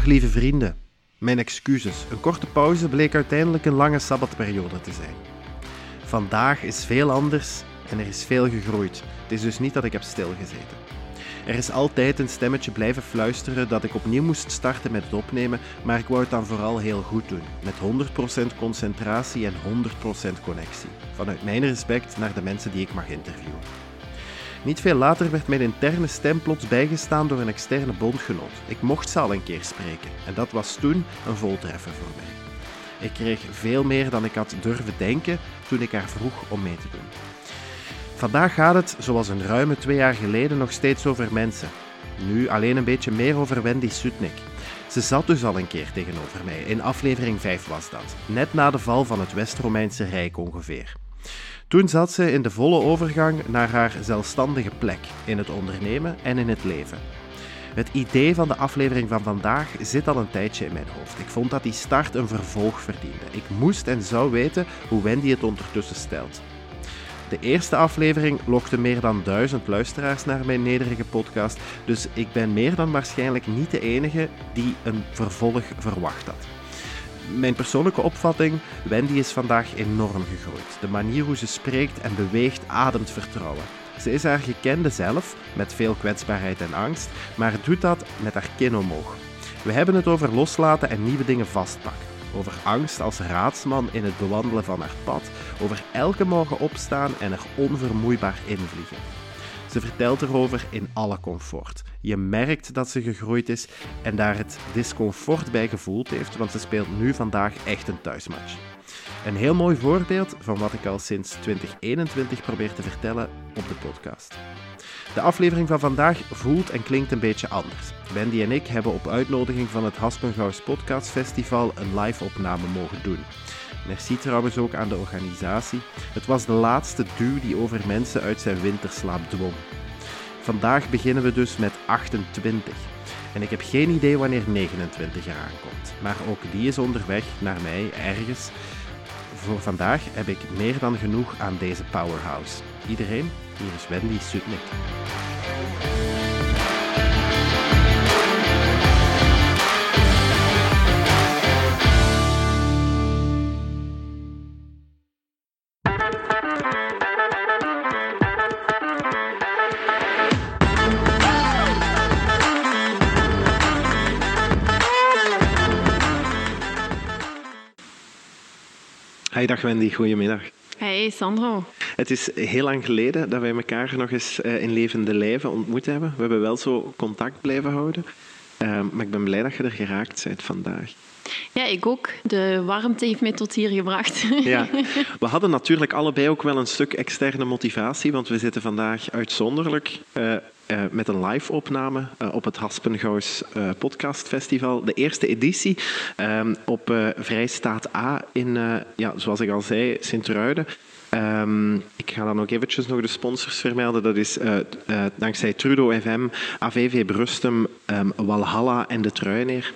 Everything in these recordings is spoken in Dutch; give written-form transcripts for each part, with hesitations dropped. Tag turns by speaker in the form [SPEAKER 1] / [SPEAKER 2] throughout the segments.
[SPEAKER 1] Dag lieve vrienden. Mijn excuses. Een korte pauze bleek uiteindelijk een lange sabbatperiode te zijn. Vandaag is veel anders en er is veel gegroeid. Het is dus niet dat ik heb stilgezeten. Er is altijd een stemmetje blijven fluisteren dat ik opnieuw moest starten met het opnemen, maar ik wou het dan vooral heel goed doen. Met 100% concentratie en 100% connectie. Vanuit mijn respect naar de mensen die ik mag interviewen. Niet veel later werd mijn interne stem plots bijgestaan door een externe bondgenoot. Ik mocht ze al een keer spreken en dat was toen een voltreffer voor mij. Ik kreeg veel meer dan ik had durven denken toen ik haar vroeg om mee te doen. Vandaag gaat het, zoals een ruime 2 jaar geleden, nog steeds over mensen. Nu alleen een beetje meer over Wendy Sutnik. Ze zat dus al een keer tegenover mij, in aflevering 5 was dat. Net na de val van het West-Romeinse Rijk ongeveer. Toen zat ze in de volle overgang naar haar zelfstandige plek, in het ondernemen en in het leven. Het idee van de aflevering van vandaag zit al een tijdje in mijn hoofd. Ik vond dat die start een vervolg verdiende. Ik moest en zou weten hoe Wendy het ondertussen stelt. De eerste aflevering lokte meer dan 1000 luisteraars naar mijn nederige podcast, dus ik ben meer dan waarschijnlijk niet de enige die een vervolg verwacht had. Mijn persoonlijke opvatting, Wendy is vandaag enorm gegroeid. De manier hoe ze spreekt en beweegt ademt vertrouwen. Ze is haar gekende zelf, met veel kwetsbaarheid en angst, maar doet dat met haar kin omhoog. We hebben het over loslaten en nieuwe dingen vastpakken. Over angst als raadsman in het bewandelen van haar pad. Over elke morgen opstaan en er onvermoeibaar invliegen. Ze vertelt erover in alle comfort. Je merkt dat ze gegroeid is en daar het discomfort bij gevoeld heeft, want ze speelt nu vandaag echt een thuismatch. Een heel mooi voorbeeld van wat ik al sinds 2021 probeer te vertellen op de podcast. De aflevering van vandaag voelt en klinkt een beetje anders. Wendy en ik hebben op uitnodiging van het Haspengouws Podcast Festival een live-opname mogen doen. Merci trouwens ook aan de organisatie. Het was de laatste duw die over mensen uit zijn winterslaap dwong. Vandaag beginnen we dus met 28. En ik heb geen idee wanneer 29 eraan komt. Maar ook die is onderweg naar mij ergens. Voor vandaag heb ik meer dan genoeg aan deze powerhouse. Iedereen, hier is Wendy Sutnik. Hey, dag Wendy, goedemiddag.
[SPEAKER 2] Hey Sandro.
[SPEAKER 1] Het is heel lang geleden dat wij elkaar nog eens in levende lijven ontmoet hebben. We hebben wel zo contact blijven houden, maar ik ben blij dat je er geraakt bent vandaag.
[SPEAKER 2] Ja, ik ook. De warmte heeft mij tot hier gebracht.
[SPEAKER 1] Ja, we hadden natuurlijk allebei ook wel een stuk externe motivatie, want we zitten vandaag uitzonderlijk met een live-opname op het Haspengouws Podcast Festival. De eerste editie op Vrijstaat A in, zoals ik al zei, Sint-Truiden. Ik ga dan ook eventjes nog de sponsors vermelden. Dat is dankzij Trudeau FM, AVV Brustem, Walhalla en de Truineer.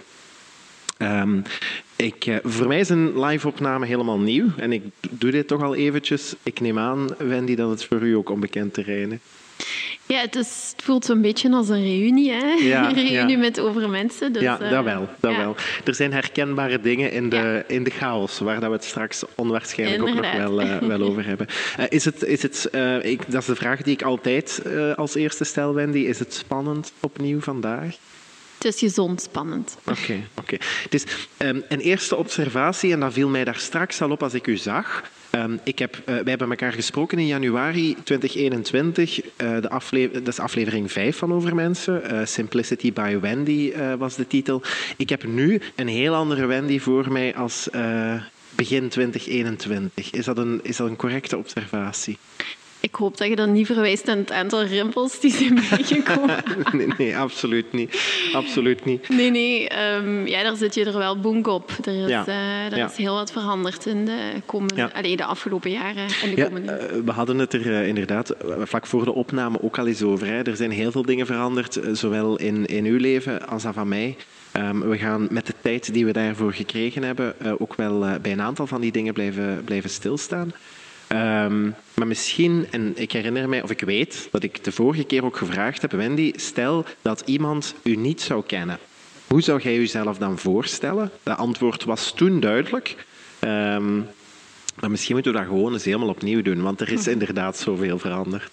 [SPEAKER 1] Voor mij is een live-opname helemaal nieuw en ik doe dit toch al eventjes. Ik neem aan, Wendy, dat het voor u ook onbekend terrein is.
[SPEAKER 2] Ja, het voelt zo'n beetje als een reunie, hè?
[SPEAKER 1] Ja,
[SPEAKER 2] een reunie met over mensen. Dus,
[SPEAKER 1] ja, dat wel. Er zijn herkenbare dingen in de chaos, waar dat we het straks onwaarschijnlijk
[SPEAKER 2] Inderdaad.
[SPEAKER 1] ook nog wel over hebben. Dat is de vraag die ik altijd als eerste stel, Wendy. Is het spannend opnieuw vandaag?
[SPEAKER 2] Het is gezond spannend.
[SPEAKER 1] Oké. Het is een eerste observatie, en dat viel mij daar straks al op als ik u zag. Wij hebben elkaar gesproken in januari 2021. Dat is aflevering 5 van Over Mensen. Simplicity by Wendy was de titel. Ik heb nu een heel andere Wendy voor mij als begin 2021. Is dat een correcte observatie?
[SPEAKER 2] Ik hoop dat je dan niet verwijst aan het aantal rimpels die zijn bijgekomen.
[SPEAKER 1] Nee, absoluut niet.
[SPEAKER 2] Nee, daar zit je er wel boenk op. Er is heel wat veranderd in de afgelopen jaren en de komende.
[SPEAKER 1] We hadden het er inderdaad vlak voor de opname ook al eens over. Hè. Er zijn heel veel dingen veranderd, zowel in uw leven als dat van mij. We gaan met de tijd die we daarvoor gekregen hebben ook wel bij een aantal van die dingen blijven stilstaan. Maar misschien, en ik herinner mij, of ik weet, dat ik de vorige keer ook gevraagd heb, Wendy, stel dat iemand u niet zou kennen. Hoe zou jij jezelf dan voorstellen? Dat antwoord was toen duidelijk. Maar misschien moeten we dat gewoon eens helemaal opnieuw doen, want er is inderdaad zoveel veranderd.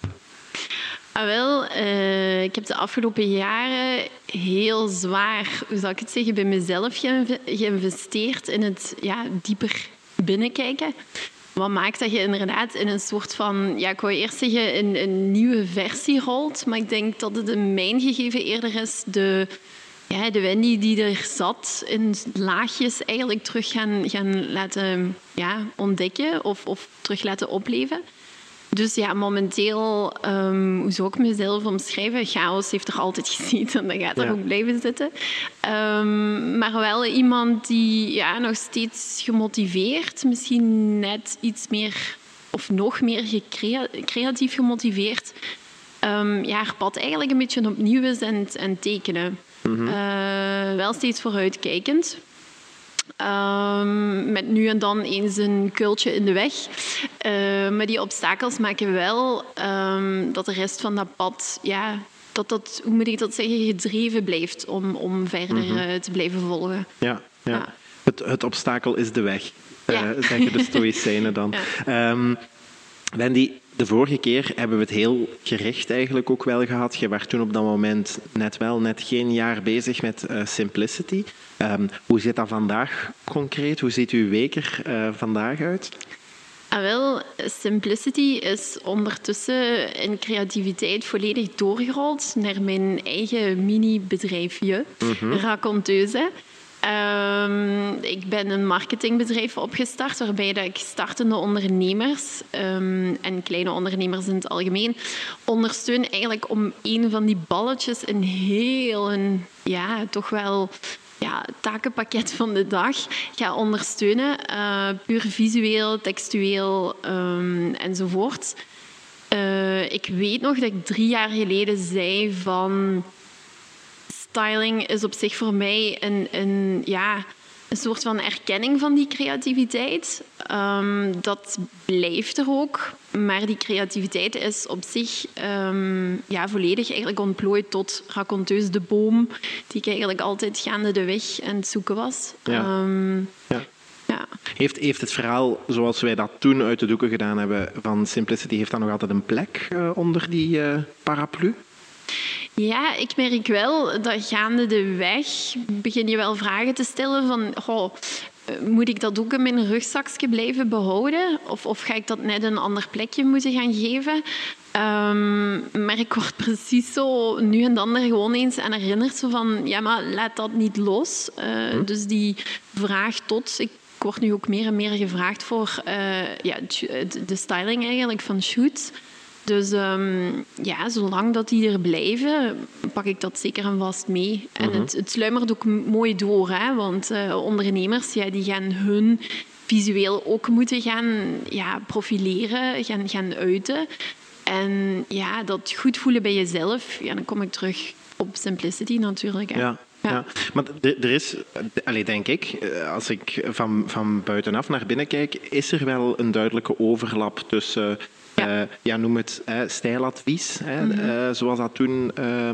[SPEAKER 2] Ik heb de afgelopen jaren heel zwaar, hoe zal ik het zeggen, bij mezelf geïnvesteerd in het dieper binnenkijken. Wat maakt dat je inderdaad in een soort van, ik wou eerst zeggen een nieuwe versie rolt, maar ik denk dat het in mijn gegeven eerder is de Wendy die er zat in laagjes eigenlijk terug gaan laten ontdekken of terug laten opleven. Dus momenteel, hoe zou ik mezelf omschrijven? Chaos heeft er altijd gezeten en dat gaat er ook blijven zitten. Maar wel iemand die nog steeds gemotiveerd, misschien net iets meer of nog meer creatief gemotiveerd, haar pad eigenlijk een beetje opnieuw is en tekenen. Wel steeds vooruitkijkend. Met nu en dan eens een kuiltje in de weg. Maar die obstakels maken wel dat de rest van dat pad, dat hoe moet ik dat zeggen, gedreven blijft om verder te blijven volgen.
[SPEAKER 1] Ja. Het obstakel is de weg, zeggen de Stoïcijnen dan. Ja. Wendy, de vorige keer hebben we het heel gericht eigenlijk ook wel gehad. Je was toen op dat moment net geen jaar bezig met Simplicity. Hoe zit dat vandaag concreet? Hoe ziet uw week er vandaag uit?
[SPEAKER 2] Simplicity is ondertussen in creativiteit volledig doorgerold naar mijn eigen mini-bedrijfje, Raconteuse. Ik ben een marketingbedrijf opgestart waarbij dat ik startende ondernemers en kleine ondernemers in het algemeen ondersteun eigenlijk om een van die balletjes in heel een toch wel takenpakket van de dag ga ondersteunen. Puur visueel, textueel enzovoort. Ik weet nog dat ik 3 jaar geleden zei van styling is op zich voor mij een soort van erkenning van die creativiteit. Dat blijft er ook. Maar die creativiteit is op zich volledig eigenlijk ontplooid tot Raconteuse de boom, die ik eigenlijk altijd gaande de weg aan het zoeken was.
[SPEAKER 1] Heeft het verhaal, zoals wij dat toen uit de doeken gedaan hebben, van Simplicity, heeft dat nog altijd een plek onder die paraplu?
[SPEAKER 2] Ja, ik merk wel dat gaande de weg begin je wel vragen te stellen van moet ik dat ook in mijn rugzakje blijven behouden? Of ga ik dat net een ander plekje moeten gaan geven? Maar ik word precies zo nu en dan er gewoon eens aan herinnerd zo van maar laat dat niet los. Dus die vraag ik word nu ook meer en meer gevraagd voor de styling eigenlijk van shoots. Dus zolang dat die er blijven, pak ik dat zeker en vast mee. En het sluimert ook mooi door, hè? Want ondernemers die gaan hun visueel ook moeten gaan profileren, gaan uiten. En dat goed voelen bij jezelf, dan kom ik terug op Simplicity natuurlijk. Hè?
[SPEAKER 1] Ja, maar er is, denk ik, als ik van buitenaf naar binnen kijk, is er wel een duidelijke overlap tussen noem het stijladvies, zoals dat toen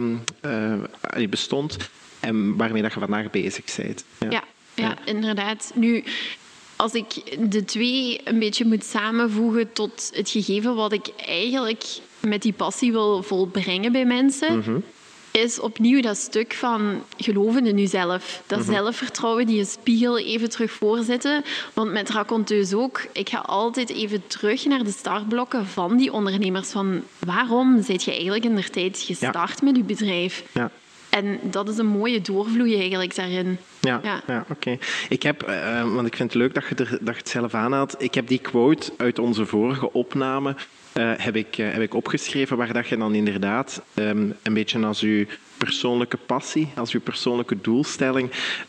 [SPEAKER 1] bestond, en waarmee dat je vandaag bezig bent.
[SPEAKER 2] Ja, inderdaad. Nu, als ik de twee een beetje moet samenvoegen tot het gegeven wat ik eigenlijk met die passie wil volbrengen bij mensen, is opnieuw dat stuk van geloven in jezelf. Dat zelfvertrouwen, die je spiegel even terug voorzetten. Want met Raconteuse ook, ik ga altijd even terug naar de startblokken van die ondernemers. Van waarom zijt je eigenlijk indertijd gestart met je bedrijf? Ja. En dat is een mooie doorvloei eigenlijk daarin.
[SPEAKER 1] Ja, oké. Ik heb, want ik vind het leuk dat je het zelf aanhaalt, ik heb die quote uit onze vorige opname heb ik opgeschreven, waar dat je dan inderdaad een beetje als je persoonlijke passie, als je persoonlijke doelstelling.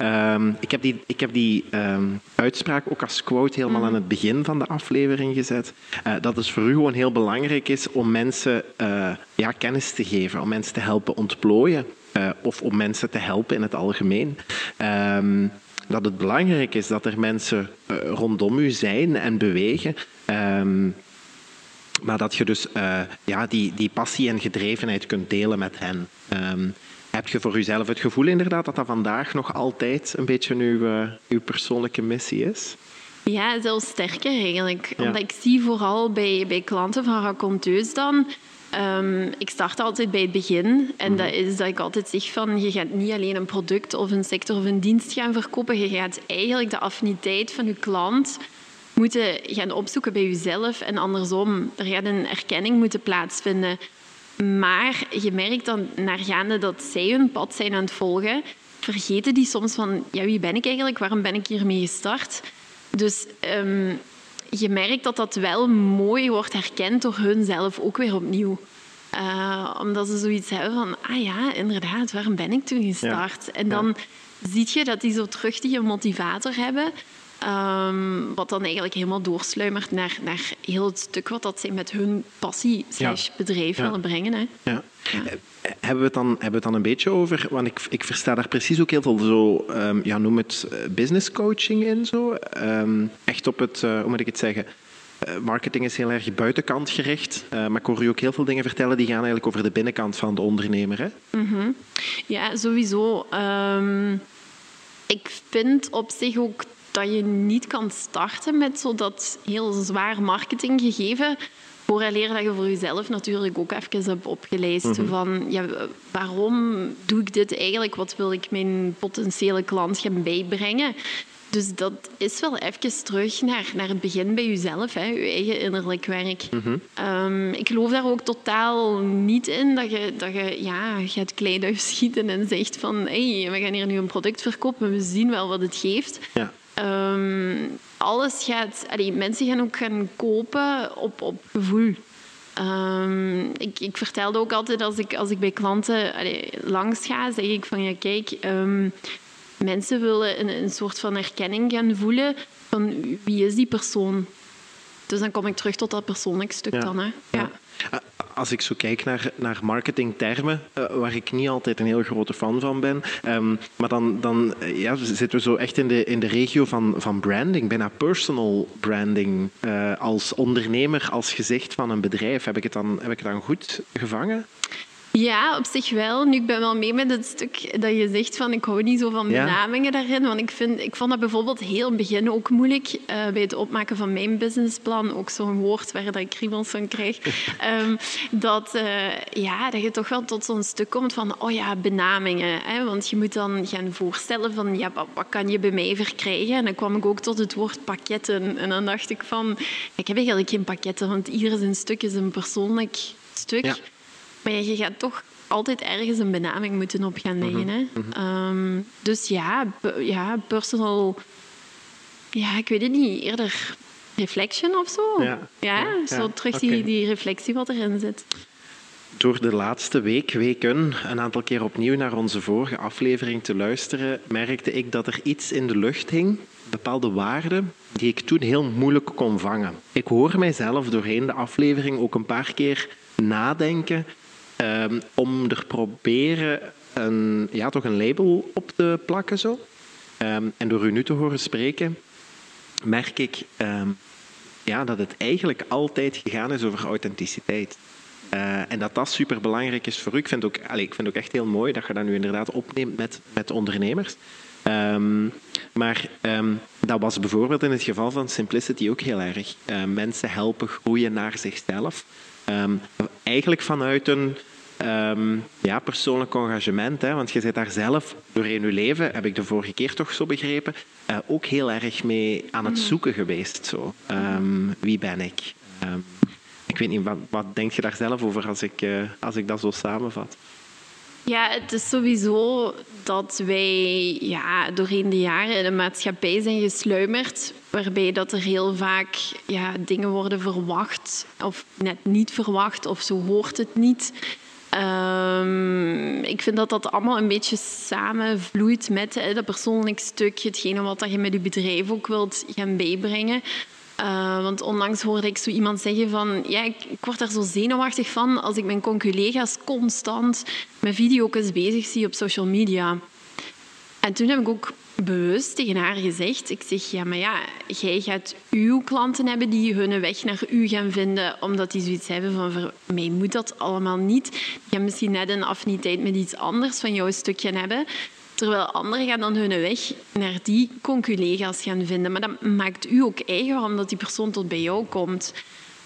[SPEAKER 1] Ik heb die uitspraak ook als quote helemaal aan het begin van de aflevering gezet. Dat het voor u gewoon heel belangrijk is om mensen kennis te geven, om mensen te helpen ontplooien. Of om mensen te helpen in het algemeen. Dat het belangrijk is dat er mensen rondom u zijn en bewegen. Maar dat je dus die passie en gedrevenheid kunt delen met hen. Heb je voor jezelf het gevoel inderdaad dat dat vandaag nog altijd een beetje uw persoonlijke missie is?
[SPEAKER 2] Ja, zelfs sterker eigenlijk. Ja. Omdat ik zie vooral bij klanten van raconteus dan... ik start altijd bij het begin. En dat is dat ik altijd zeg van... Je gaat niet alleen een product of een sector of een dienst gaan verkopen. Je gaat eigenlijk de affiniteit van je klant moeten gaan opzoeken bij jezelf. En andersom, er gaat een erkenning moeten plaatsvinden. Maar je merkt dan, naargaande dat zij hun pad zijn aan het volgen... vergeten die soms van... Ja, wie ben ik eigenlijk? Waarom ben ik hiermee gestart? Dus... je merkt dat dat wel mooi wordt herkend door hun zelf ook weer opnieuw. Omdat ze zoiets hebben van... Ah ja, inderdaad, waarom ben ik toen gestart? Ja. En dan zie je dat die zo terug die motivator hebben... wat dan eigenlijk helemaal doorsluimert naar heel het stuk wat dat zij met hun passie / bedrijf willen brengen. Hè. Ja.
[SPEAKER 1] Ja. Hebben we het dan een beetje over... Want ik versta daar precies ook heel veel zo... noem het business coaching in. Zo. Echt op het... hoe moet ik het zeggen? Marketing is heel erg buitenkant gericht. Maar ik hoor u ook heel veel dingen vertellen die gaan eigenlijk over de binnenkant van de ondernemer. Hè?
[SPEAKER 2] Mm-hmm. Ja, sowieso. Ik vind op zich ook dat je niet kan starten met zo dat heel zwaar marketinggegeven... Vooraleer dat je voor jezelf natuurlijk ook even hebt opgeleist. Van, ja, waarom doe ik dit eigenlijk? Wat wil ik mijn potentiële klant gaan bijbrengen? Dus dat is wel even terug naar het begin bij jezelf, hè, je eigen innerlijk werk. Ik geloof daar ook totaal niet in dat je gaat kleiduif schieten en zegt van hey, we gaan hier nu een product verkopen, we zien wel wat het geeft. Ja. Alles gaat... mensen gaan ook gaan kopen op gevoel. Ik vertelde ook altijd als ik bij klanten langs ga, zeg ik van ja, kijk, mensen willen een soort van erkenning gaan voelen van wie is die persoon. Dus dan kom ik terug tot dat persoonlijk stuk dan. Hè. Ja.
[SPEAKER 1] Als ik zo kijk naar marketingtermen, waar ik niet altijd een heel grote fan van ben, maar dan zitten we zo echt in de regio van branding, bijna personal branding. Als ondernemer, als gezicht van een bedrijf, heb ik het dan goed gevangen?
[SPEAKER 2] Ja, op zich wel. Nu, ik ben wel mee met het stuk dat je zegt van ik hou niet zo van benamingen daarin. Want ik vond dat bijvoorbeeld heel in het begin ook moeilijk bij het opmaken van mijn businessplan. Ook zo'n woord waar dat ik kriebels van krijg. Dat je toch wel tot zo'n stuk komt van benamingen. Hè? Want je moet dan gaan voorstellen van wat kan je bij mij verkrijgen? En dan kwam ik ook tot het woord pakketten. En dan dacht ik van ik heb eigenlijk geen pakketten, want ieder zijn stuk is een persoonlijk stuk. Ja. Maar je gaat toch altijd ergens een benaming moeten op gaan leggen. Hè? Dus personal... Ja, ik weet het niet. Eerder reflection of zo. Zo terug die reflectie wat erin zit.
[SPEAKER 1] Door de laatste weken een aantal keer opnieuw naar onze vorige aflevering te luisteren, merkte ik dat er iets in de lucht hing, bepaalde waarden, die ik toen heel moeilijk kon vangen. Ik hoor mijzelf doorheen de aflevering ook een paar keer nadenken om er proberen toch een label op te plakken. Zo. En door u nu te horen spreken, merk ik dat het eigenlijk altijd gegaan is over authenticiteit. En dat superbelangrijk is voor u. Ik vind het ook echt heel mooi dat je dat nu inderdaad opneemt met ondernemers. Maar dat was bijvoorbeeld in het geval van Simplicity ook heel erg. Mensen helpen groeien naar zichzelf. Eigenlijk vanuit een persoonlijk engagement. Hè, want je zit daar zelf doorheen je leven, heb ik de vorige keer toch zo begrepen, ook heel erg mee aan het zoeken geweest. Zo. Wie ben ik? Ik weet niet, wat denk je daar zelf over als ik dat zo samenvat?
[SPEAKER 2] Ja, het is sowieso dat wij doorheen de jaren in de maatschappij zijn gesluimerd, waarbij dat er heel vaak dingen worden verwacht of net niet verwacht of zo hoort het niet. Ik vind dat allemaal een beetje samenvloeit met dat persoonlijk stuk, hetgene wat je met je bedrijf ook wilt gaan bijbrengen. Want onlangs hoorde ik zo iemand zeggen van ik word daar zo zenuwachtig van als ik mijn conculega's constant met video's bezig zie op social media. En toen heb ik ook bewust tegen haar gezegd. Ik zeg, ja, maar ja, jij gaat uw klanten hebben die hun weg naar u gaan vinden, omdat die zoiets hebben van, voor mij moet dat allemaal niet. Die gaan misschien net een affiniteit met iets anders van jouw stuk gaan hebben. Terwijl anderen gaan dan hun weg naar die conculega's gaan vinden. Maar dat maakt u ook eigen, omdat die persoon tot bij jou komt.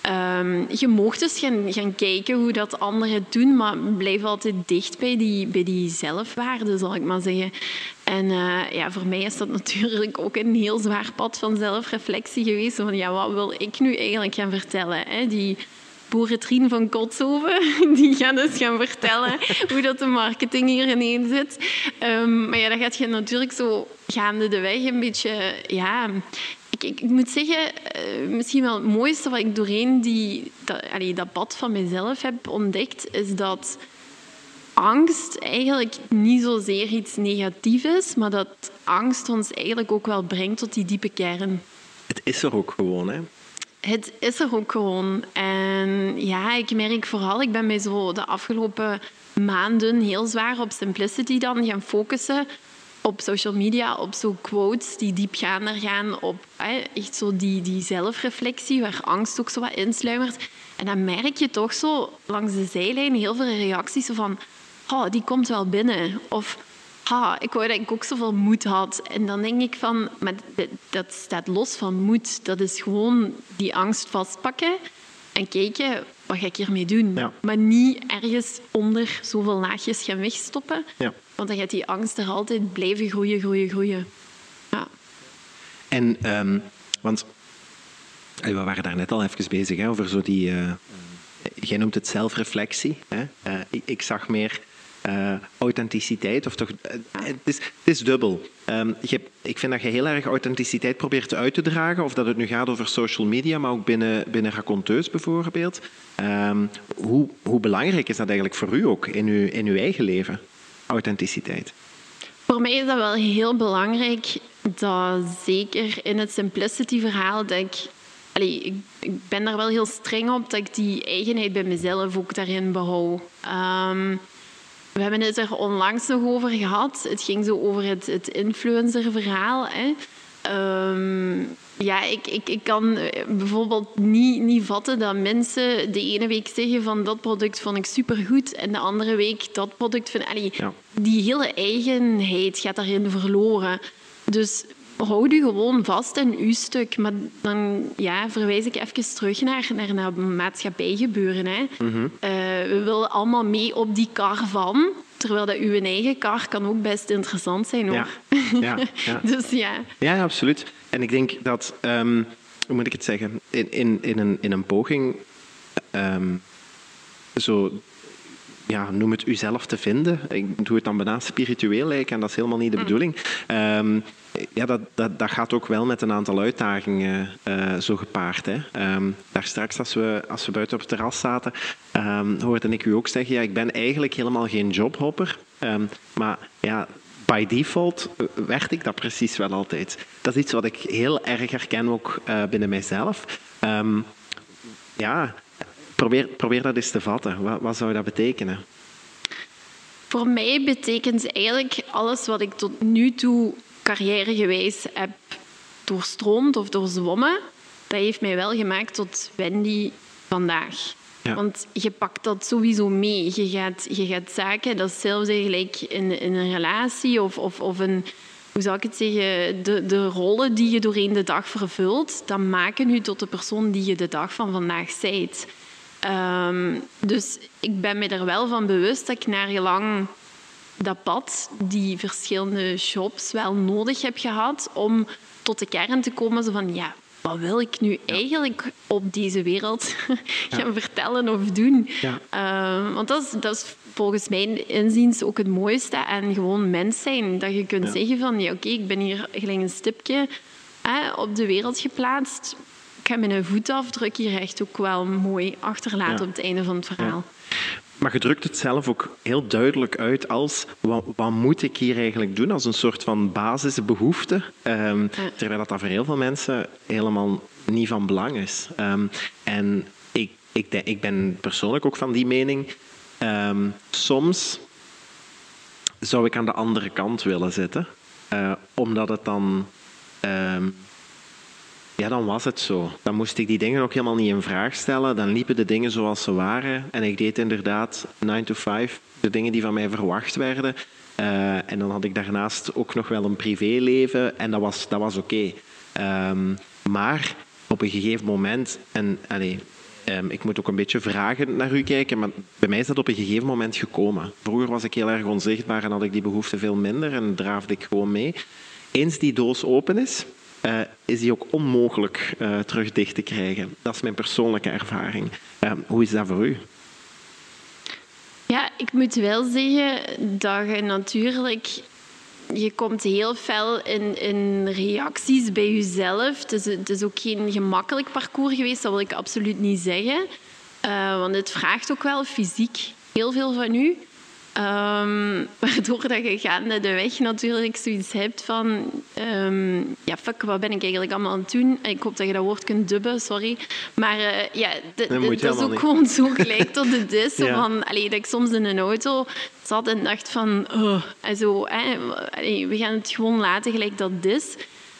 [SPEAKER 2] Je mag dus gaan kijken hoe dat anderen het doen, maar blijf altijd dicht bij die zelfwaarde, zal ik maar zeggen. En voor mij is dat natuurlijk ook een heel zwaar pad van zelfreflectie geweest. Van ja, wat wil ik nu eigenlijk gaan vertellen? Hè? Die boerentrien van Kotshoven, die gaan dus gaan vertellen hoe dat de marketing hier ineen zit. Maar ja, dan gaat je natuurlijk zo gaande de weg een beetje... Ja, ik moet zeggen, misschien wel het mooiste wat ik doorheen dat pad van mezelf heb ontdekt, is dat angst eigenlijk niet zozeer iets negatiefs is, maar dat angst ons eigenlijk ook wel brengt tot die diepe kern.
[SPEAKER 1] Het is er ook gewoon, hè?
[SPEAKER 2] Het is er ook gewoon. En ja, ik merk vooral, ik ben mij zo de afgelopen maanden heel zwaar op simplicity dan gaan focussen. Op social media, op zo quotes die diepgaander gaan, op echt zo die zelfreflectie, waar angst ook zo wat insluimert. En dan merk je toch zo langs de zijlijn heel veel reacties van, die komt wel binnen. Of, ik wou dat ik ook zoveel moed had. En dan denk ik van, maar dat staat los van moed. Dat is gewoon die angst vastpakken en kijken, wat ga ik hiermee doen? Ja. Maar niet ergens onder zoveel laagjes gaan wegstoppen. Ja. Want dan gaat die angst er altijd blijven groeien. Ja.
[SPEAKER 1] En, want we waren daar net al even bezig over zo die... jij noemt het zelfreflectie. Hè? Ik zag meer authenticiteit. Of toch, het is dubbel. Ik vind dat je heel erg authenticiteit probeert uit te dragen. Of dat het nu gaat over social media, maar ook binnen raconteus bijvoorbeeld. Hoe belangrijk is dat eigenlijk voor u ook in uw eigen leven? Authenticiteit.
[SPEAKER 2] Voor mij is dat wel heel belangrijk, dat zeker in het simplicity-verhaal, dat ik ben daar wel heel streng op, dat ik die eigenheid bij mezelf ook daarin behoud. We hebben het er onlangs nog over gehad. Het ging zo over het influencer-verhaal. Hè. Ik kan bijvoorbeeld niet vatten dat mensen de ene week zeggen van dat product vond ik supergoed en de andere week dat product vind ik... Die hele eigenheid gaat daarin verloren. Dus houd u gewoon vast in uw stuk. Maar dan verwijs ik even terug naar maatschappijgebeuren. Hè. Mm-hmm. We willen allemaal mee op die kar van... Terwijl dat uw eigen kar kan ook best interessant zijn, hoor.
[SPEAKER 1] Ja.
[SPEAKER 2] Dus ja.
[SPEAKER 1] Ja, absoluut. En ik denk dat, hoe moet ik het zeggen, in een poging noem het uzelf te vinden. Ik doe het dan bijna spiritueel en dat is helemaal niet de bedoeling. Dat gaat ook wel met een aantal uitdagingen zo gepaard. Hè. Daar straks, als we buiten op het terras zaten, hoorde ik u ook zeggen, ik ben eigenlijk helemaal geen jobhopper. Maar ja, by default werd ik dat precies wel altijd. Dat is iets wat ik heel erg herken ook binnen mijzelf. Probeer dat eens te vatten. Wat zou dat betekenen?
[SPEAKER 2] Voor mij betekent eigenlijk alles wat ik tot nu toe carrièregewijs heb doorstroomd of doorzwommen, dat heeft mij wel gemaakt tot Wendy vandaag. Ja. Want je pakt dat sowieso mee. Je gaat zaken, dat is zelfs eigenlijk in een relatie of een... Hoe zou ik het zeggen? De rollen die je doorheen de dag vervult, dat maken je tot de persoon die je de dag van vandaag bent. Dus ik ben me er wel van bewust dat ik naar gelang dat pad, die verschillende jobs wel nodig heb gehad om tot de kern te komen. Zo van, wat wil ik nu eigenlijk op deze wereld gaan vertellen of doen? Ja. Want dat is volgens mijn inziens ook het mooiste aan gewoon mens zijn. Dat je kunt zeggen van, ik ben hier gelijk een stipje op de wereld geplaatst. Ik ga mijn voetafdruk hier echt ook wel mooi achterlaten op het einde van het verhaal.
[SPEAKER 1] Ja. Maar je drukt het zelf ook heel duidelijk uit als wat moet ik hier eigenlijk doen als een soort van basisbehoefte, terwijl dat voor heel veel mensen helemaal niet van belang is. En ik ben persoonlijk ook van die mening, soms zou ik aan de andere kant willen zitten. Omdat het dan... dan was het zo. Dan moest ik die dingen ook helemaal niet in vraag stellen. Dan liepen de dingen zoals ze waren. En ik deed inderdaad 9 to 5, de dingen die van mij verwacht werden. En dan had ik daarnaast ook nog wel een privéleven. En dat was oké. Maar op een gegeven moment... ik moet ook een beetje vragen naar u kijken, maar bij mij is dat op een gegeven moment gekomen. Vroeger was ik heel erg onzichtbaar en had ik die behoefte veel minder en draafde ik gewoon mee. Eens die doos open is die ook onmogelijk terug dicht te krijgen. Dat is mijn persoonlijke ervaring. Hoe is dat voor u?
[SPEAKER 2] Ja, ik moet wel zeggen dat je natuurlijk... Je komt heel fel in reacties bij jezelf. Het is ook geen gemakkelijk parcours geweest, dat wil ik absoluut niet zeggen. Want het vraagt ook wel fysiek heel veel van u. Waardoor dat je gaande de weg natuurlijk zoiets hebt van... fuck, wat ben ik eigenlijk allemaal aan het doen? Ik hoop dat je dat woord kunt dubben, sorry. Maar dat is ook gewoon zo gelijk tot het is. Ja. Dat ik soms in een auto zat en dacht van... we gaan het gewoon laten gelijk dat het is.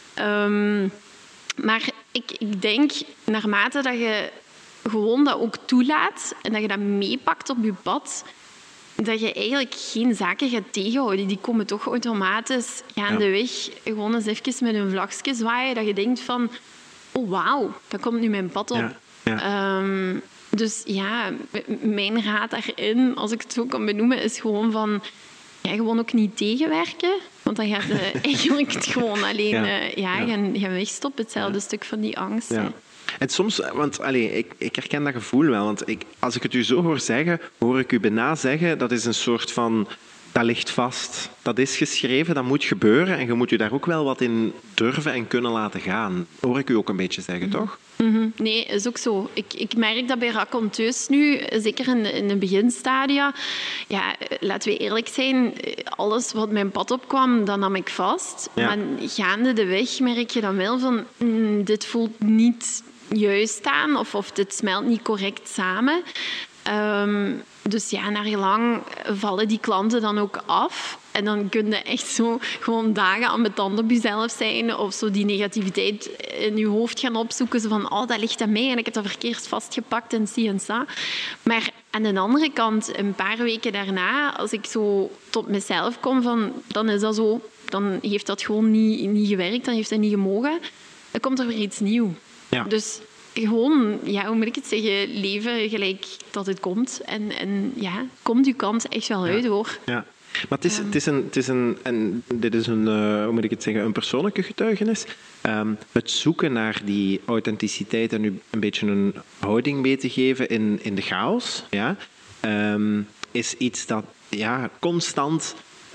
[SPEAKER 2] Maar ik denk, naarmate dat je gewoon dat ook toelaat... en dat je dat meepakt op je pad... dat je eigenlijk geen zaken gaat tegenhouden. Die komen toch automatisch gaandeweg gewoon eens even met een vlagje zwaaien. Dat je denkt van, oh wauw, dat komt nu mijn pad op. Ja. Ja. Dus ja, mijn raad daarin, als ik het zo kan benoemen, is gewoon van... gewoon ook niet tegenwerken. Want dan gaat je eigenlijk het gewoon alleen gaan wegstoppen. Hetzelfde stuk van die angst. Ja.
[SPEAKER 1] En soms, want ik herken dat gevoel wel. Want als ik het u zo hoor zeggen, hoor ik u bijna zeggen, dat is een soort van... Dat ligt vast. Dat is geschreven, dat moet gebeuren. En je moet u daar ook wel wat in durven en kunnen laten gaan. Hoor ik u ook een beetje zeggen, toch?
[SPEAKER 2] Mm-hmm. Nee, is ook zo. Ik merk dat bij raconteurs nu, zeker in de beginstadia... Ja, laten we eerlijk zijn, alles wat mijn pad opkwam, dat nam ik vast. Ja. Maar gaande de weg merk je dan wel van... dit voelt niet juist aan of dit smelt niet correct samen. Dus ja, naar gelang vallen die klanten dan ook af. En dan kun je echt zo gewoon dagen ambetant op jezelf zijn. Of zo die negativiteit in je hoofd gaan opzoeken. Zo van, dat ligt aan mij en ik heb dat verkeerd vastgepakt en zie en zo. Maar aan de andere kant, een paar weken daarna, als ik zo tot mezelf kom, dan is dat zo. Dan heeft dat gewoon niet gewerkt, dan heeft dat niet gemogen. Dan komt er weer iets nieuws. Ja. Dus... Gewoon, hoe moet ik het zeggen, leven gelijk dat het komt. En komt uw kant echt wel uit, hoor. Ja.
[SPEAKER 1] Maar dit is hoe moet ik het zeggen, een persoonlijke getuigenis. Het zoeken naar die authenticiteit en u een beetje een houding mee te geven in de chaos, is iets dat constant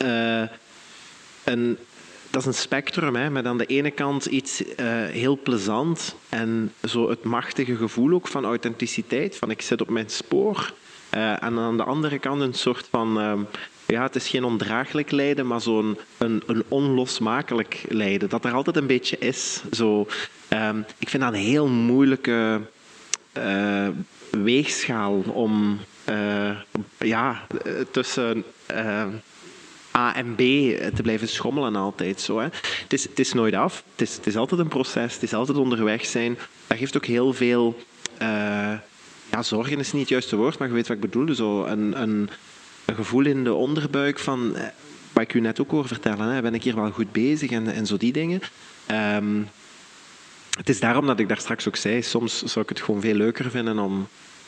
[SPEAKER 1] dat is een spectrum, met aan de ene kant iets heel plezant en zo het machtige gevoel ook van authenticiteit, van ik zit op mijn spoor. En aan de andere kant een soort van, het is geen ondraaglijk lijden, maar zo'n een onlosmakelijk lijden, dat er altijd een beetje is. Zo, ik vind dat een heel moeilijke weegschaal om tussen... A en B te blijven schommelen altijd. Zo, hè. Het is nooit af. Het is altijd een proces. Het is altijd onderweg zijn. Dat geeft ook heel veel... zorgen is niet het juiste woord, maar je weet wat ik bedoel. Zo een gevoel in de onderbuik van... wat ik u net ook hoor vertellen. Hè. Ben ik hier wel goed bezig? En zo die dingen. Het is daarom dat ik daar straks ook zei. Soms zou ik het gewoon veel leuker vinden om...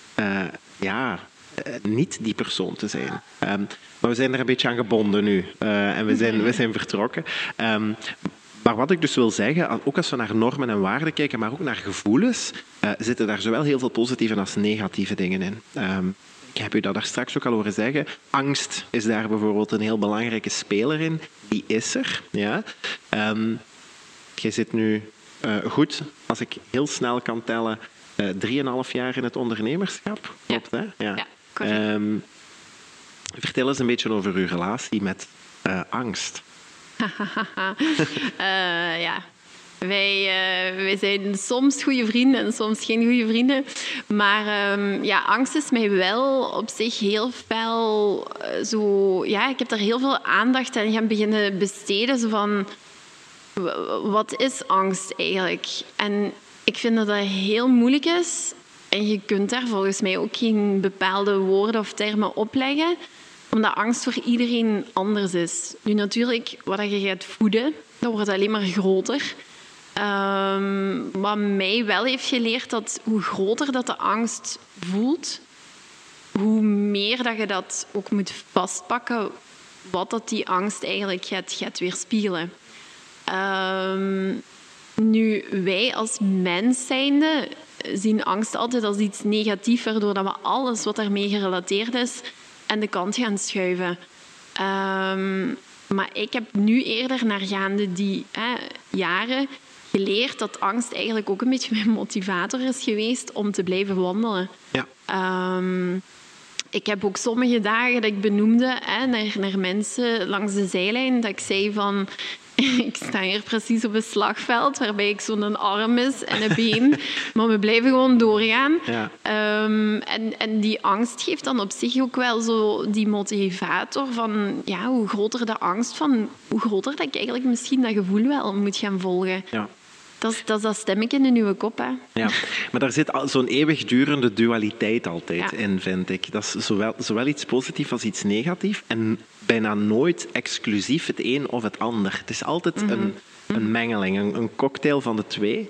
[SPEAKER 1] niet die persoon te zijn. Maar we zijn er een beetje aan gebonden nu. En we zijn vertrokken. Maar wat ik dus wil zeggen, ook als we naar normen en waarden kijken, maar ook naar gevoelens, zitten daar zowel heel veel positieve als negatieve dingen in. Ik heb u dat daar straks ook al horen zeggen. Angst is daar bijvoorbeeld een heel belangrijke speler in. Die is er. Ja. Jij zit nu goed, als ik heel snel kan tellen, 3,5 jaar in het ondernemerschap. Klopt, hè? Ja. Vertel eens een beetje over uw relatie met angst.
[SPEAKER 2] Wij zijn soms goede vrienden en soms geen goede vrienden. Maar angst is mij wel op zich heel fel zo... Ja, ik heb daar heel veel aandacht aan gaan beginnen besteden. Zo van, wat is angst eigenlijk? En ik vind dat heel moeilijk is. En je kunt daar volgens mij ook geen bepaalde woorden of termen opleggen. Omdat angst voor iedereen anders is. Nu natuurlijk, wat je gaat voeden, dat wordt alleen maar groter. Wat mij wel heeft geleerd, dat hoe groter dat de angst voelt, hoe meer dat je dat ook moet vastpakken, wat dat die angst eigenlijk gaat weerspiegelen. Nu, wij als mens zijnde zien angst altijd als iets negatiefs, waardoor dat we alles wat daarmee gerelateerd is aan de kant gaan schuiven. Maar ik heb nu eerder, naargaande die jaren, geleerd dat angst eigenlijk ook een beetje mijn motivator is geweest om te blijven wandelen. Ja. Ik heb ook sommige dagen dat ik benoemde naar mensen langs de zijlijn, dat ik zei van... Ik sta hier precies op een slagveld waarbij ik zo'n arm is en een been, maar we blijven gewoon doorgaan. Ja. En die angst geeft dan op zich ook wel zo die motivator van hoe groter de angst, van hoe groter dat ik eigenlijk misschien dat gevoel wel moet gaan volgen. Ja. Dat is dat stemmetje in uw kop. Hè. Ja,
[SPEAKER 1] maar daar zit zo'n eeuwigdurende dualiteit altijd in, vind ik. Dat is zowel iets positiefs als iets negatiefs en bijna nooit exclusief het een of het ander. Het is altijd een mengeling, een cocktail van de twee.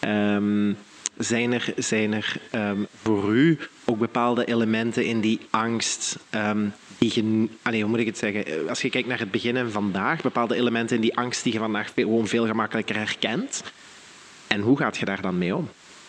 [SPEAKER 1] Zijn er voor u ook bepaalde elementen in die angst... die je, hoe moet ik het zeggen? Als je kijkt naar het begin en vandaag, bepaalde elementen in die angst die je vandaag gewoon veel gemakkelijker herkent... En hoe gaat je daar dan mee om?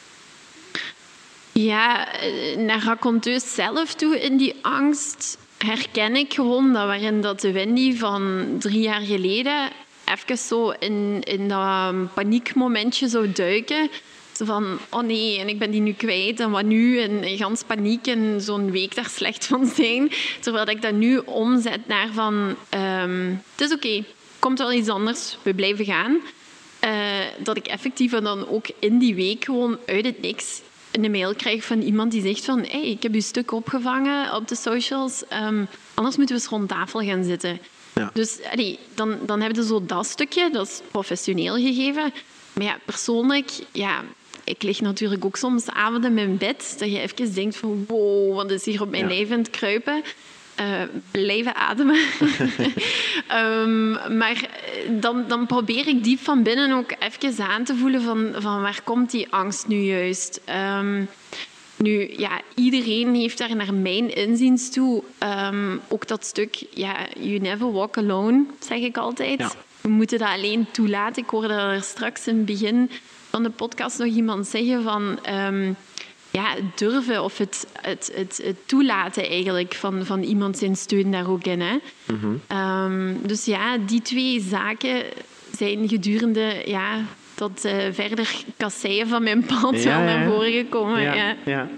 [SPEAKER 2] Ja, naar raconteus zelf toe in die angst herken ik gewoon dat waarin dat de Wendy van 3 jaar geleden even zo in dat paniekmomentje zou duiken. Zo van, oh nee, en ik ben die nu kwijt en wat nu? En gans paniek en zo'n week daar slecht van zijn. Terwijl ik dat nu omzet naar van, het is oké, komt wel iets anders, we blijven gaan. Dat ik effectief dan ook in die week gewoon uit het niks een mail krijg van iemand die zegt van hey, ik heb uw stuk opgevangen op de socials, anders moeten we eens rond tafel gaan zitten. Ja. Dus dan heb je zo dat stukje, dat is professioneel gegeven. Maar ja, persoonlijk, ik lig natuurlijk ook soms avonden in mijn bed, dat je even denkt van wow, wat is hier op mijn lijf aan het kruipen. Blijven ademen. Maar dan probeer ik diep van binnen ook even aan te voelen van waar komt die angst nu juist. Nu, iedereen heeft daar naar mijn inziens toe ook dat stuk, you never walk alone, zeg ik altijd. Ja. We moeten dat alleen toelaten. Ik hoorde er straks in het begin van de podcast nog iemand zeggen van... het durven of het toelaten eigenlijk van iemand zijn steun daar ook in. Hè. Dus die 2 zaken zijn gedurende tot verder kasseien van mijn pad wel naar voren gekomen.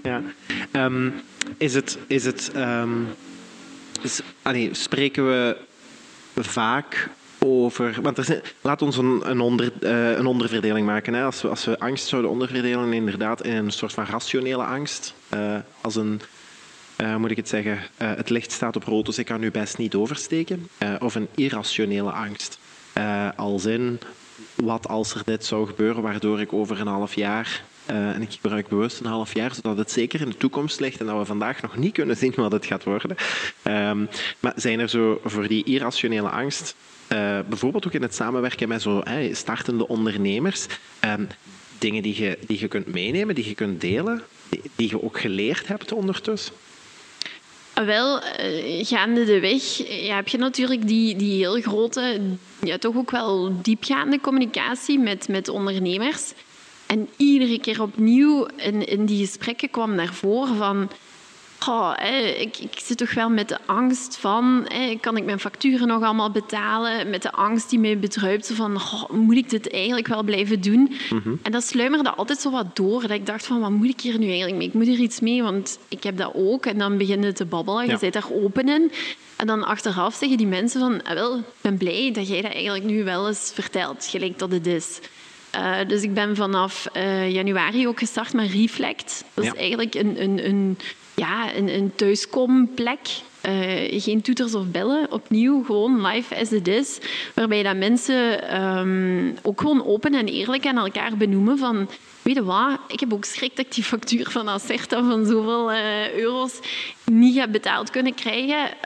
[SPEAKER 1] Spreken we vaak over... Want laat ons een onderverdeling maken. Hè. Als we angst zouden onderverdelen inderdaad in een soort van rationele angst. Als een... moet ik het zeggen? Het licht staat op rood, dus ik kan nu best niet oversteken. Of een irrationele angst. Als in, wat als er dit zou gebeuren, waardoor ik over een half jaar... en ik gebruik bewust een half jaar, zodat het zeker in de toekomst ligt en dat we vandaag nog niet kunnen zien wat het gaat worden. Maar zijn er zo voor die irrationele angst... bijvoorbeeld ook in het samenwerken met zo startende ondernemers, dingen die je kunt meenemen, die je kunt delen, die je ook geleerd hebt ondertussen?
[SPEAKER 2] Wel, gaande de weg heb je natuurlijk die heel grote, toch ook wel diepgaande communicatie met ondernemers. En iedere keer opnieuw in die gesprekken kwam naar voren van... ik zit toch wel met de angst van... kan ik mijn facturen nog allemaal betalen? Met de angst die mij bedruipt. Van, moet ik dit eigenlijk wel blijven doen? En dat sluimerde altijd zo wat door. Dat ik dacht van, wat moet ik hier nu eigenlijk mee? Ik moet er iets mee, want ik heb dat ook. En dan begin je te babbelen. Je bent daar open in. En dan achteraf zeggen die mensen van... ik ben blij dat jij dat eigenlijk nu wel eens vertelt. Gelijk dat het is. Dus ik ben vanaf januari ook gestart met Reflect. Dat is eigenlijk een thuiskomplek. Geen toeters of bellen, opnieuw gewoon live as it is. Waarbij dat mensen ook gewoon open en eerlijk aan elkaar benoemen van... Weet je wat, ik heb ook schrik dat ik die factuur van Acerta van zoveel euro's niet heb betaald kunnen krijgen.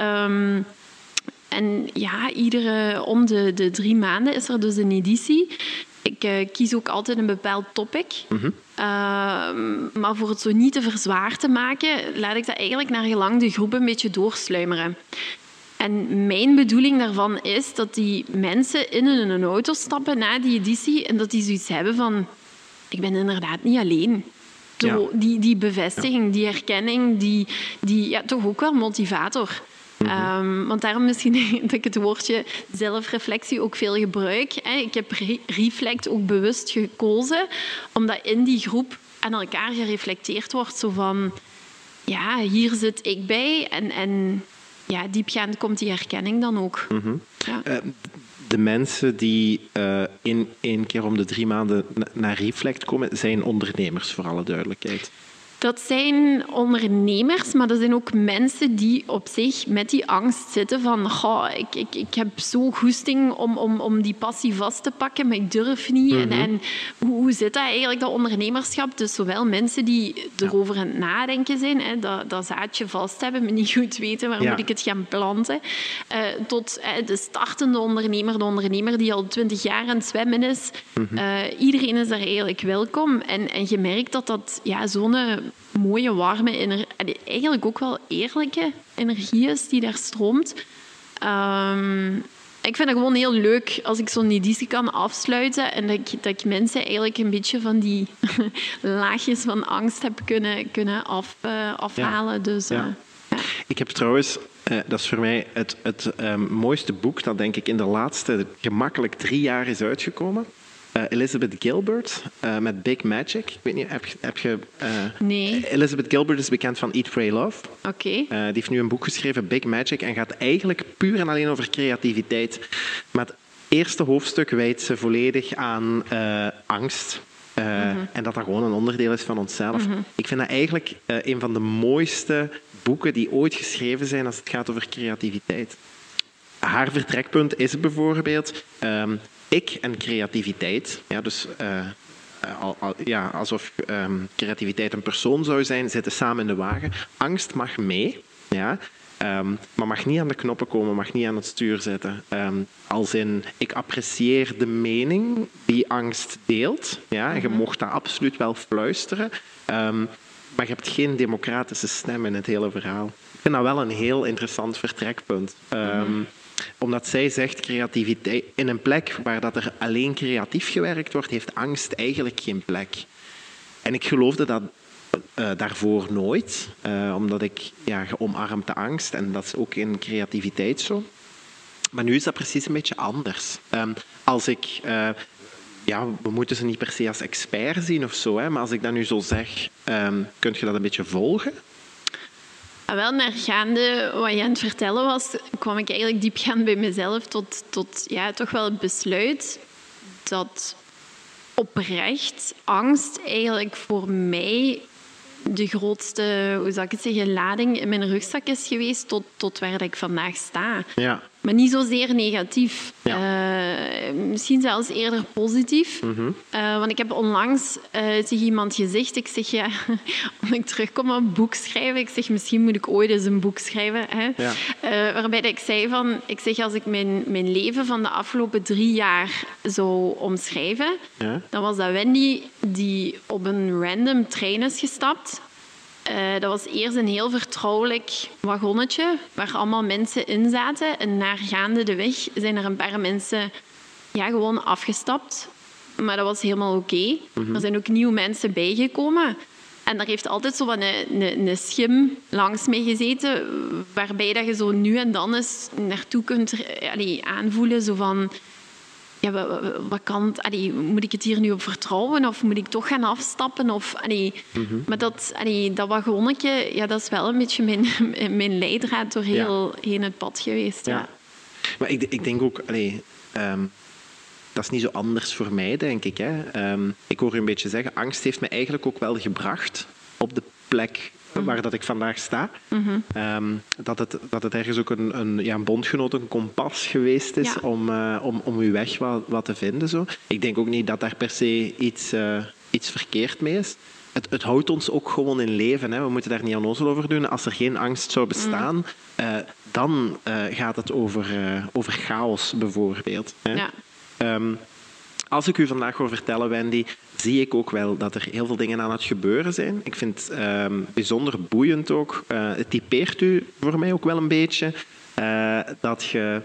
[SPEAKER 2] En ja, om de 3 maanden is er dus een editie. Ik kies ook altijd een bepaald topic. Mm-hmm. Maar voor het zo niet te verzwaar te maken, laat ik dat eigenlijk naar gelang de groep een beetje doorsluimeren. En mijn bedoeling daarvan is dat die mensen in een auto stappen na die editie en dat die zoiets hebben van... Ik ben inderdaad niet alleen. Zo, die bevestiging, die herkenning, die toch ook wel motivator. Mm-hmm. Want daarom misschien dat ik het woordje zelfreflectie ook veel gebruik. Ik heb Reflect ook bewust gekozen, omdat in die groep aan elkaar gereflecteerd wordt. Zo van, ja, hier zit ik bij. En ja, diepgaand komt die herkenning dan ook. Mm-hmm. Ja.
[SPEAKER 1] De mensen die in 1 keer om de 3 maanden naar Reflect komen, zijn ondernemers, voor alle duidelijkheid.
[SPEAKER 2] Dat zijn ondernemers, maar dat zijn ook mensen die op zich met die angst zitten van ik heb zo goesting om die passie vast te pakken, maar ik durf niet. Mm-hmm. En hoe zit dat eigenlijk, dat ondernemerschap? Dus zowel mensen die erover aan het nadenken zijn, dat zaadje vast hebben, maar niet goed weten waar moet ik het gaan planten, tot de startende ondernemer, de ondernemer die al 20 jaar aan het zwemmen is. Mm-hmm. Iedereen is daar eigenlijk welkom. En je merkt dat zo'n mooie, warme, eigenlijk ook wel eerlijke energie is die daar stroomt. Ik vind het gewoon heel leuk als ik zo'n editie kan afsluiten en dat ik mensen eigenlijk een beetje van die laagjes van angst heb kunnen afhalen. Ja. Dus, ja.
[SPEAKER 1] Ik heb trouwens, dat is voor mij het mooiste boek dat denk ik in de laatste gemakkelijk 3 jaar is uitgekomen. Elizabeth Gilbert met Big Magic. Ik weet niet, heb je...
[SPEAKER 2] Nee.
[SPEAKER 1] Elizabeth Gilbert is bekend van Eat, Pray, Love.
[SPEAKER 2] Oké.
[SPEAKER 1] Die heeft nu een boek geschreven, Big Magic, en gaat eigenlijk puur en alleen over creativiteit. Maar het eerste hoofdstuk wijdt ze volledig aan angst. En dat gewoon een onderdeel is van onszelf. Mm-hmm. Ik vind dat eigenlijk een van de mooiste boeken die ooit geschreven zijn als het gaat over creativiteit. Haar vertrekpunt is bijvoorbeeld... ik en creativiteit, dus alsof creativiteit een persoon zou zijn, zitten samen in de wagen. Angst mag mee, maar mag niet aan de knoppen komen, mag niet aan het stuur zitten. Als in, ik apprecieer de mening die angst deelt. Ja, en je mocht dat absoluut wel fluisteren, maar je hebt geen democratische stem in het hele verhaal. Ik vind dat wel een heel interessant vertrekpunt. Omdat zij zegt, creativiteit in een plek waar dat er alleen creatief gewerkt wordt, heeft angst eigenlijk geen plek. En ik geloofde dat daarvoor nooit, omdat ik geomarmd de angst en dat is ook in creativiteit zo. Maar nu is dat precies een beetje anders. Als ik, we moeten ze niet per se als expert zien of zo, maar als ik dat nu zo zeg, kun je dat een beetje volgen?
[SPEAKER 2] Wel, naargaande wat je aan het vertellen was, kwam ik eigenlijk diepgaand bij mezelf tot toch wel het besluit dat oprecht angst eigenlijk voor mij de grootste, hoe zou ik het zeggen, lading in mijn rugzak is geweest tot waar ik vandaag sta. Ja. Maar niet zozeer negatief. Ja. Misschien zelfs eerder positief. Mm-hmm. Want ik heb onlangs tegen iemand gezegd, ik zeg, als ik terugkom op boek schrijven, ik zeg, misschien moet ik ooit eens een boek schrijven. Hè? Ja. Waarbij ik zei als ik mijn leven van de afgelopen 3 jaar zou omschrijven, dan was dat Wendy die op een random trein is gestapt. Dat was eerst een heel vertrouwelijk wagonnetje waar allemaal mensen in zaten. En naargaande de weg zijn er een paar mensen gewoon afgestapt. Maar dat was helemaal oké. Mm-hmm. Er zijn ook nieuwe mensen bijgekomen. En daar heeft altijd zo een schim langs mee gezeten, waarbij dat je zo nu en dan eens naartoe kunt aanvoelen. Zo van... wat kan het? Moet ik het hier nu op vertrouwen of moet ik toch gaan afstappen? Mm-hmm. Maar dat wagonnetje, dat is wel een beetje mijn leidraad door heel heen het pad geweest. Ja.
[SPEAKER 1] Maar ik denk ook dat is niet zo anders voor mij, denk ik. Hè. Ik hoor u een beetje zeggen, angst heeft me eigenlijk ook wel gebracht op de plek waar dat ik vandaag sta. Dat het ergens ook een bondgenoot, een kompas geweest is om uw weg wat te vinden. Zo. Ik denk ook niet dat daar per se iets verkeerd mee is. Het houdt ons ook gewoon in leven. Hè. We moeten daar niet onnozel over doen. Als er geen angst zou bestaan, dan gaat het over chaos bijvoorbeeld. Hè. Ja. Als ik u vandaag hoor vertellen, Wendy, zie ik ook wel dat er heel veel dingen aan het gebeuren zijn. Ik vind het bijzonder boeiend ook. Het typeert u voor mij ook wel een beetje dat je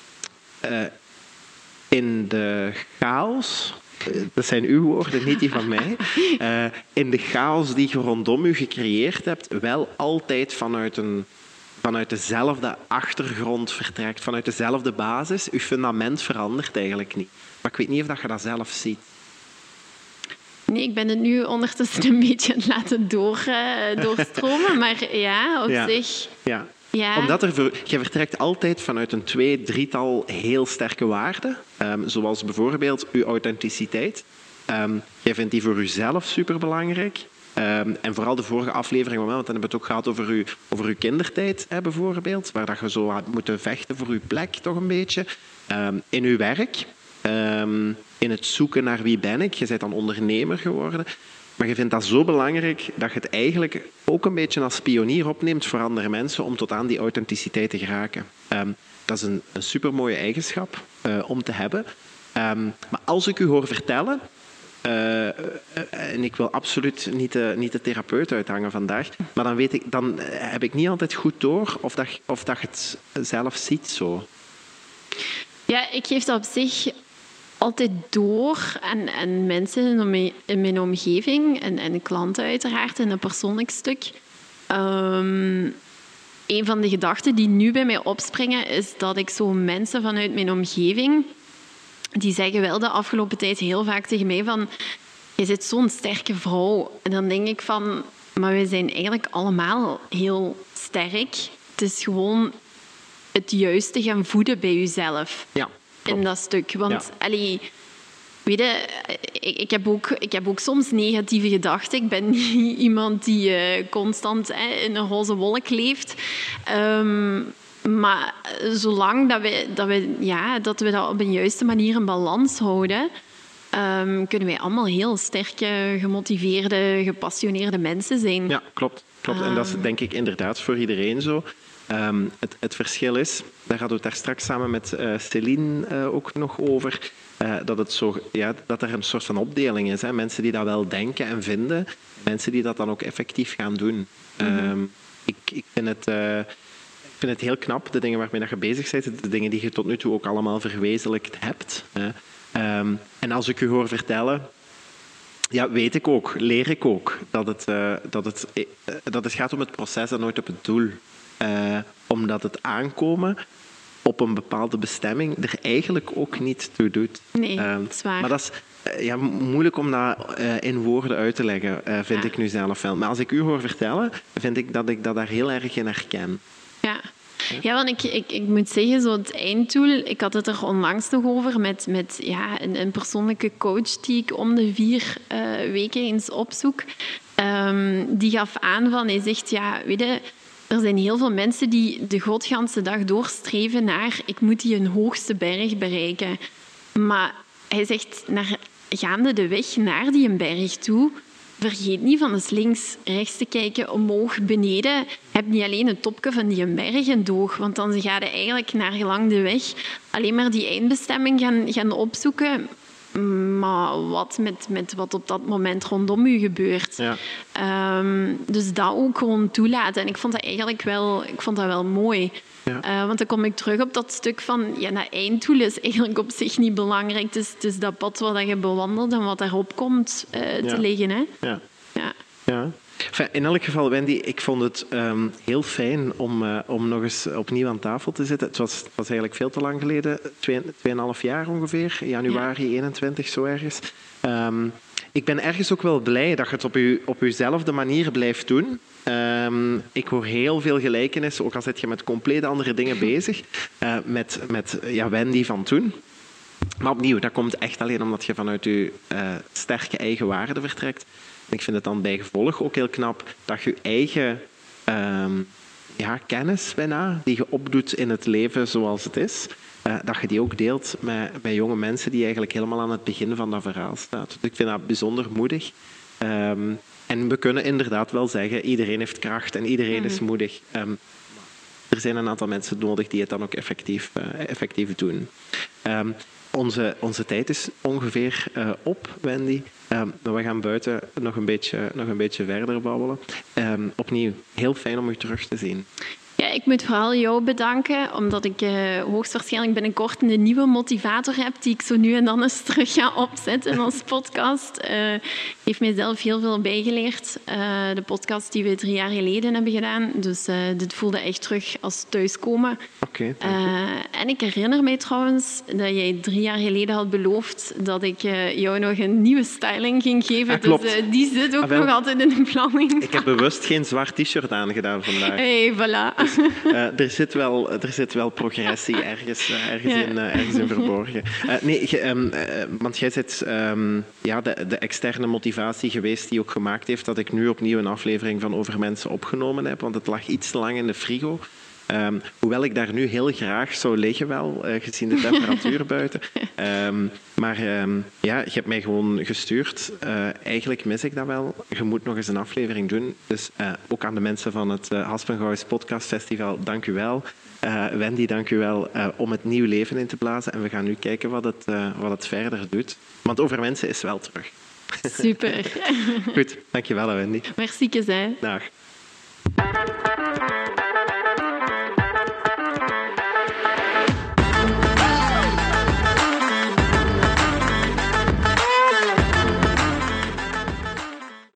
[SPEAKER 1] in de chaos... Dat zijn uw woorden, niet die van mij. In de chaos die je rondom u gecreëerd hebt, wel altijd vanuit dezelfde achtergrond vertrekt, vanuit dezelfde basis. Uw fundament verandert eigenlijk niet. Maar ik weet niet of je dat zelf ziet.
[SPEAKER 2] Nee, ik ben het nu ondertussen een beetje aan het laten doorstromen. Maar ja, op zich... Ja. Ja.
[SPEAKER 1] Omdat je vertrekt altijd vanuit een 2-3-tal heel sterke waarden. Zoals bijvoorbeeld uw authenticiteit. Jij vindt die voor uzelf superbelangrijk. En vooral de vorige aflevering, want dan hebben we het ook gehad over uw kindertijd, bijvoorbeeld. Waar dat je zo had moeten vechten voor uw plek, toch een beetje. In uw werk. In het zoeken naar wie ben ik. Je bent dan ondernemer geworden. Maar je vindt dat zo belangrijk dat je het eigenlijk ook een beetje als pionier opneemt voor andere mensen om tot aan die authenticiteit te geraken. Dat is een supermooie eigenschap om te hebben. Maar als ik u hoor vertellen, en ik wil absoluut niet de therapeut uithangen vandaag, maar dan heb ik niet altijd goed door of dat je het zelf ziet zo.
[SPEAKER 2] Ja, ik geef dat op zich altijd door aan mensen in mijn omgeving en klanten uiteraard in een persoonlijk stuk. Een van de gedachten die nu bij mij opspringen is dat ik zo mensen vanuit mijn omgeving, die zeggen wel de afgelopen tijd heel vaak tegen mij van, je bent zo'n sterke vrouw. En dan denk ik van, maar wij zijn eigenlijk allemaal heel sterk. Het is gewoon het juiste gaan voeden bij jezelf. Ja. In dat stuk. Want, weet je, ik heb ook soms negatieve gedachten. Ik ben niet iemand die constant in een roze wolk leeft. Maar zolang dat we dat op een juiste manier in balans houden, kunnen wij allemaal heel sterke, gemotiveerde, gepassioneerde mensen zijn. Ja,
[SPEAKER 1] klopt. En dat is denk ik inderdaad voor iedereen zo. Het verschil is, daar hadden we het daar straks samen met Céline ook nog over, dat er een soort van opdeling is. Hè? Mensen die dat wel denken en vinden, mensen die dat dan ook effectief gaan doen. Ik vind het heel knap, de dingen waarmee je bezig bent, de dingen die je tot nu toe ook allemaal verwezenlijkt hebt. En als ik u hoor vertellen, ja, weet ik ook, leer ik ook, dat het gaat om het proces en nooit op het doel. Omdat het aankomen op een bepaalde bestemming er eigenlijk ook niet toe doet.
[SPEAKER 2] Nee, dat is waar.
[SPEAKER 1] Maar dat is moeilijk om dat in woorden uit te leggen, vind ik nu zelf wel. Maar als ik u hoor vertellen, vind ik dat daar heel erg in herken.
[SPEAKER 2] Ja, want ik moet zeggen, zo het einddoel, ik had het er onlangs nog over met een persoonlijke coach die ik om de 4 weken eens opzoek. Die gaf aan van, hij zegt, weet je, er zijn heel veel mensen die de godganse dag doorstreven naar ik moet die een hoogste berg bereiken. Maar hij zegt, gaande de weg naar die een berg toe, vergeet niet van eens links, rechts te kijken, omhoog, beneden. Heb niet alleen het topje van die berg in doog, want dan ga je eigenlijk naar gelang de weg alleen maar die eindbestemming gaan opzoeken. Maar wat met wat op dat moment rondom u gebeurt. Ja. Dus dat ook gewoon toelaten. En ik vond dat wel mooi. Ja. Want dan kom ik terug op dat stuk van, dat einddoel is eigenlijk op zich niet belangrijk. Het is dat pad wat je bewandelt en wat daarop komt te liggen. Hè?
[SPEAKER 1] Ja. In elk geval, Wendy, ik vond het heel fijn om nog eens opnieuw aan tafel te zitten. Het was eigenlijk veel te lang geleden, 2,5 jaar ongeveer, januari 21, zo ergens. Ik ben ergens ook wel blij dat je het op jezelfde manier blijft doen. Ik hoor heel veel gelijkenissen, ook al zit je met compleet andere dingen bezig, met Wendy van toen. Maar opnieuw, dat komt echt alleen omdat je vanuit je sterke eigen waarde vertrekt. En ik vind het dan bijgevolg ook heel knap dat je eigen kennis bijna, die je opdoet in het leven zoals het is, dat je die ook deelt met jonge mensen die eigenlijk helemaal aan het begin van dat verhaal staan. Dus ik vind dat bijzonder moedig. En we kunnen inderdaad wel zeggen, iedereen heeft kracht en iedereen is moedig. Er zijn een aantal mensen nodig die het dan ook effectief doen. Onze tijd is ongeveer op, Wendy. We gaan buiten nog een beetje verder babbelen. Opnieuw, heel fijn om u terug te zien.
[SPEAKER 2] Ja, ik moet vooral jou bedanken, omdat ik hoogstwaarschijnlijk binnenkort een nieuwe motivator heb die ik zo nu en dan eens terug ga opzetten in onze podcast. Heeft mijzelf heel veel bijgeleerd, de podcast die we 3 jaar geleden hebben gedaan. Dus dit voelde echt terug als thuiskomen.
[SPEAKER 1] Oké,
[SPEAKER 2] en ik herinner mij trouwens dat jij 3 jaar geleden had beloofd dat ik jou nog een nieuwe styling ging geven.
[SPEAKER 1] Klopt.
[SPEAKER 2] Dus die zit ook nog altijd in de planning.
[SPEAKER 1] Ik heb bewust geen zwart t-shirt aangedaan vandaag.
[SPEAKER 2] Hey, voilà.
[SPEAKER 1] Dus, er zit wel progressie ergens in verborgen. Want jij zit de externe motivatie geweest die ook gemaakt heeft dat ik nu opnieuw een aflevering van Over Mensen opgenomen heb, want het lag iets te lang in de frigo. Hoewel ik daar nu heel graag zou liggen wel, gezien de temperatuur buiten. Maar je hebt mij gewoon gestuurd. Eigenlijk mis ik dat wel. Je moet nog eens een aflevering doen. Dus ook aan de mensen van het Haspengouws Podcast Festival, dank u wel. Wendy, dank u wel om het nieuw leven in te blazen. En we gaan nu kijken wat het verder doet. Want Over Mensen is wel terug.
[SPEAKER 2] Super.
[SPEAKER 1] Goed, dank je wel, Wendy.
[SPEAKER 2] Merci, Kezij.
[SPEAKER 1] Dag.